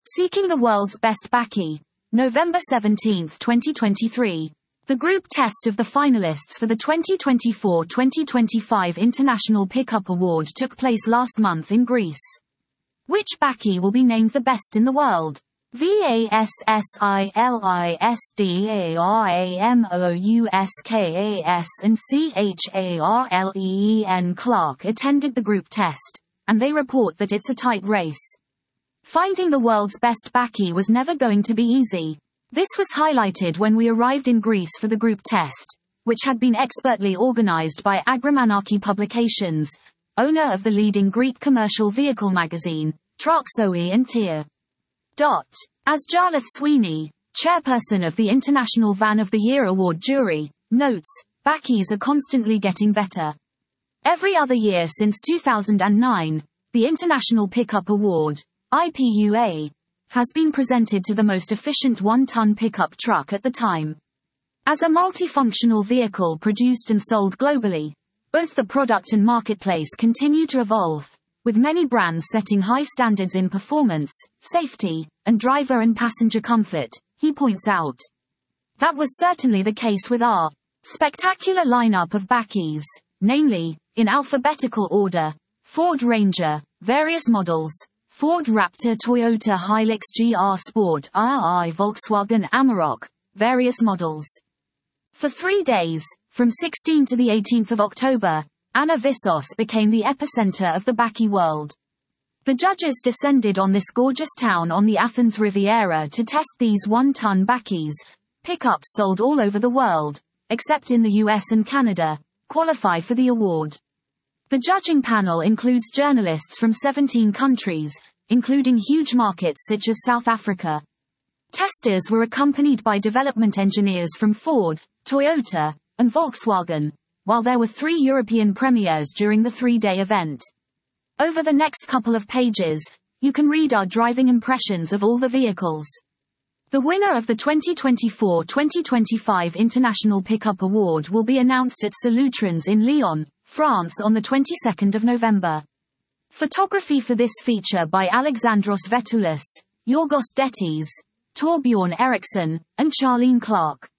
Seeking the world's best Bakkie. November 17, 2023. The group test of the finalists for the 2024-2025 International Pickup Award took place last month in Greece. Which Bakkie will be named the best in the world? VASSILISTARAMOUSKAS and CHARLEEN Clark attended the group test, and they report that it's a tight race. Finding the world's best Bakkie was never going to be easy. This was highlighted when we arrived in Greece for the group test, which had been expertly organized by Agromanaki Publications, owner of the leading Greek commercial vehicle magazine, Traxoe and Tier. As Jarlath Sweeney, chairperson of the International Van of the Year Award jury, notes, Bakkies are constantly getting better. Every other year since 2009, the International Pickup Award, IPUA, has been presented to the most efficient one-ton pickup truck at the time. As a multifunctional vehicle produced and sold globally, both the product and marketplace continue to evolve, with many brands setting high standards in performance, safety, and driver and passenger comfort, he points out. That was certainly the case with our spectacular lineup of Bakkies, namely, in alphabetical order, Ford Ranger, various models, Ford Raptor, Toyota Hilux GR Sport, II Volkswagen Amarok, various models. For 3 days, from 16 to the 18th of October, Anna Vissos became the epicenter of the Bakkie world. The judges descended on this gorgeous town on the Athens Riviera to test these one-ton Bakkies, pickups sold all over the world, except in the US and Canada, qualify for the award. The judging panel includes journalists from 17 countries, including huge markets such as South Africa. Testers were accompanied by development engineers from Ford, Toyota, and Volkswagen, while there were 3 European premieres during the 3-day event. Over the next couple of pages, you can read our driving impressions of all the vehicles. The winner of the 2024-2025 International Pickup Award will be announced at Solutrans in Lyon, France on the 22nd of November. Photography for this feature by Alexandros Vetoulis, Yorgos Detis, Torbjorn Eriksson, and Charlene Clark.